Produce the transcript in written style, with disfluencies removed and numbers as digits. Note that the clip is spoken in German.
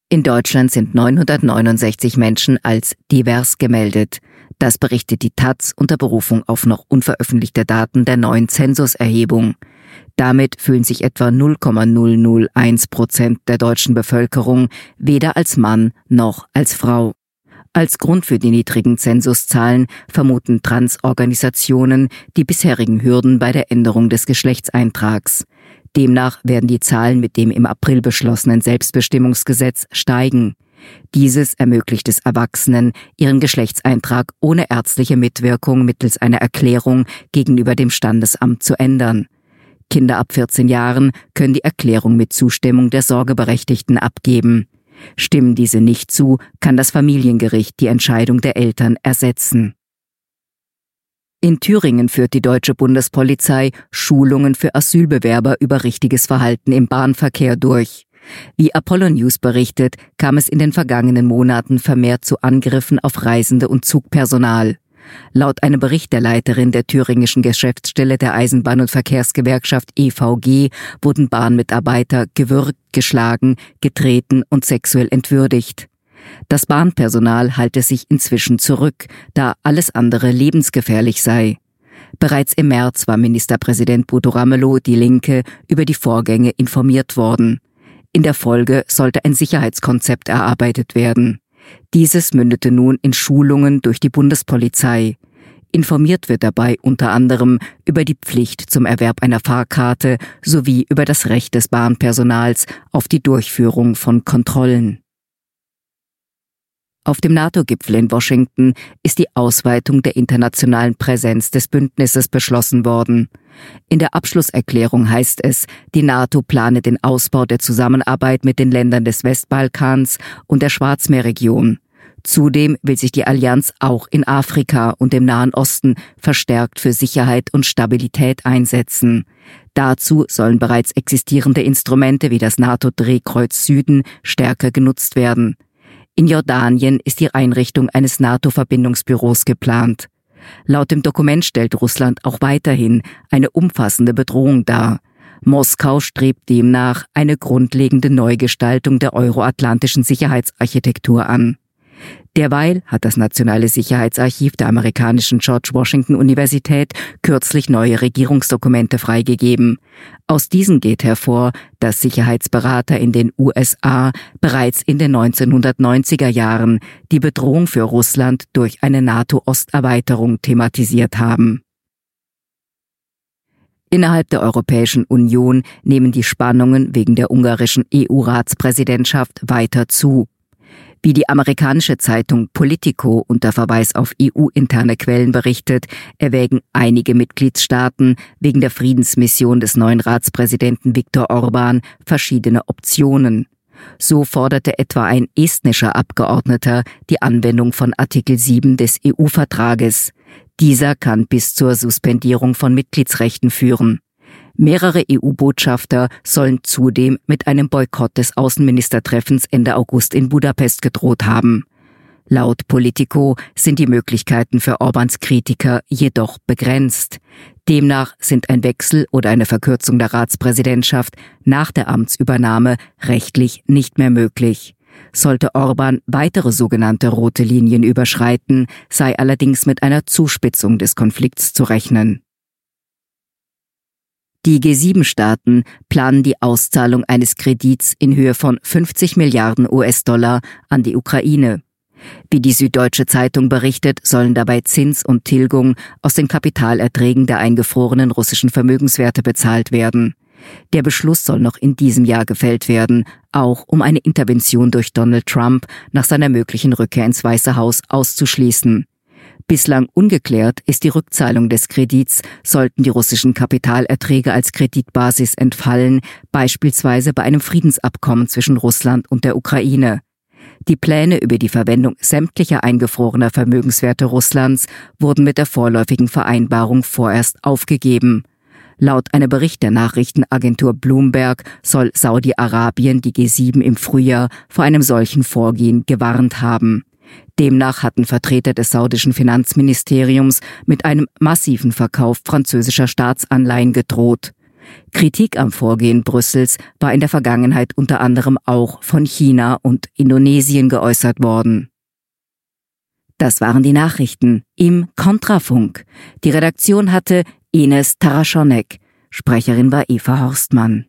In Deutschland sind 969 Menschen als divers gemeldet. Das berichtet die taz unter Berufung auf noch unveröffentlichte Daten der neuen Zensuserhebung. Damit fühlen sich etwa 0,001% der deutschen Bevölkerung weder als Mann noch als Frau. Als Grund für die niedrigen Zensuszahlen vermuten Transorganisationen die bisherigen Hürden bei der Änderung des Geschlechtseintrags. Demnach werden die Zahlen mit dem im April beschlossenen Selbstbestimmungsgesetz steigen. Dieses ermöglicht es Erwachsenen, ihren Geschlechtseintrag ohne ärztliche Mitwirkung mittels einer Erklärung gegenüber dem Standesamt zu ändern. Kinder ab 14 Jahren können die Erklärung mit Zustimmung der Sorgeberechtigten abgeben. Stimmen diese nicht zu, kann das Familiengericht die Entscheidung der Eltern ersetzen. In Thüringen führt die deutsche Bundespolizei Schulungen für Asylbewerber über richtiges Verhalten im Bahnverkehr durch. Wie Apollo News berichtet, kam es in den vergangenen Monaten vermehrt zu Angriffen auf Reisende und Zugpersonal. Laut einem Bericht der Leiterin der thüringischen Geschäftsstelle der Eisenbahn- und Verkehrsgewerkschaft EVG wurden Bahnmitarbeiter gewürgt, geschlagen, getreten und sexuell entwürdigt. Das Bahnpersonal halte sich inzwischen zurück, da alles andere lebensgefährlich sei. Bereits im März war Ministerpräsident Bodo Ramelow, die Linke, über die Vorgänge informiert worden. In der Folge sollte ein Sicherheitskonzept erarbeitet werden. Dieses mündete nun in Schulungen durch die Bundespolizei. Informiert wird dabei unter anderem über die Pflicht zum Erwerb einer Fahrkarte sowie über das Recht des Bahnpersonals auf die Durchführung von Kontrollen. Auf dem NATO-Gipfel in Washington ist die Ausweitung der internationalen Präsenz des Bündnisses beschlossen worden. In der Abschlusserklärung heißt es, die NATO plane den Ausbau der Zusammenarbeit mit den Ländern des Westbalkans und der Schwarzmeerregion. Zudem will sich die Allianz auch in Afrika und im Nahen Osten verstärkt für Sicherheit und Stabilität einsetzen. Dazu sollen bereits existierende Instrumente wie das NATO-Drehkreuz Süden stärker genutzt werden. In Jordanien ist die Einrichtung eines NATO-Verbindungsbüros geplant. Laut dem Dokument stellt Russland auch weiterhin eine umfassende Bedrohung dar. Moskau strebt demnach eine grundlegende Neugestaltung der euroatlantischen Sicherheitsarchitektur an. Derweil hat das Nationale Sicherheitsarchiv der amerikanischen George Washington Universität kürzlich neue Regierungsdokumente freigegeben. Aus diesen geht hervor, dass Sicherheitsberater in den USA bereits in den 1990er Jahren die Bedrohung für Russland durch eine NATO-Osterweiterung thematisiert haben. Innerhalb der Europäischen Union nehmen die Spannungen wegen der ungarischen EU-Ratspräsidentschaft weiter zu. Wie die amerikanische Zeitung Politico unter Verweis auf EU-interne Quellen berichtet, erwägen einige Mitgliedstaaten wegen der Friedensmission des neuen Ratspräsidenten Viktor Orbán verschiedene Optionen. So forderte etwa ein estnischer Abgeordneter die Anwendung von Artikel 7 des EU-Vertrages. Dieser kann bis zur Suspendierung von Mitgliedsrechten führen. Mehrere EU-Botschafter sollen zudem mit einem Boykott des Außenministertreffens Ende August in Budapest gedroht haben. Laut Politico sind die Möglichkeiten für Orbáns Kritiker jedoch begrenzt. Demnach sind ein Wechsel oder eine Verkürzung der Ratspräsidentschaft nach der Amtsübernahme rechtlich nicht mehr möglich. Sollte Orbán weitere sogenannte rote Linien überschreiten, sei allerdings mit einer Zuspitzung des Konflikts zu rechnen. Die G7-Staaten planen die Auszahlung eines Kredits in Höhe von 50 Milliarden US-Dollar an die Ukraine. Wie die Süddeutsche Zeitung berichtet, sollen dabei Zins und Tilgung aus den Kapitalerträgen der eingefrorenen russischen Vermögenswerte bezahlt werden. Der Beschluss soll noch in diesem Jahr gefällt werden, auch um eine Intervention durch Donald Trump nach seiner möglichen Rückkehr ins Weiße Haus auszuschließen. Bislang ungeklärt ist die Rückzahlung des Kredits, sollten die russischen Kapitalerträge als Kreditbasis entfallen, beispielsweise bei einem Friedensabkommen zwischen Russland und der Ukraine. Die Pläne über die Verwendung sämtlicher eingefrorener Vermögenswerte Russlands wurden mit der vorläufigen Vereinbarung vorerst aufgegeben. Laut einem Bericht der Nachrichtenagentur Bloomberg soll Saudi-Arabien die G7 im Frühjahr vor einem solchen Vorgehen gewarnt haben. Demnach hatten Vertreter des saudischen Finanzministeriums mit einem massiven Verkauf französischer Staatsanleihen gedroht. Kritik am Vorgehen Brüssels war in der Vergangenheit unter anderem auch von China und Indonesien geäußert worden. Das waren die Nachrichten im Kontrafunk. Die Redaktion hatte Ines Taraschonek. Sprecherin war Eva Horstmann.